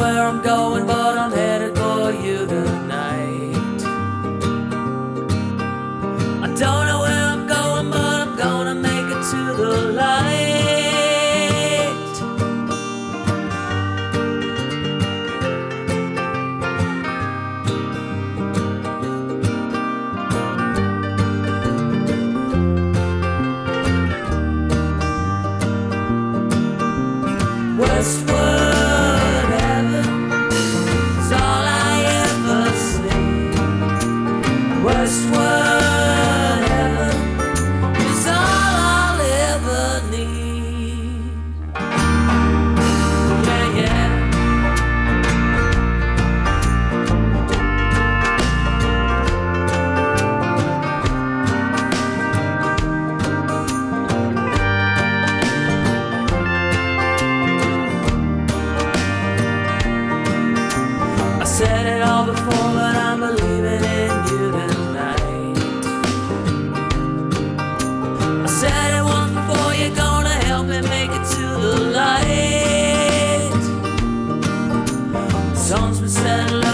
where I'm going, but I'm headed for you tonight. I don't know where I'm going, but I'm gonna make it to the light. Westward heaven is all I ever see. Westward heaven is all I'll ever need. Yeah, yeah. Said it all before, but I'm believing in you tonight. I said it once before, you're gonna help me make it to the light. The sun's been setting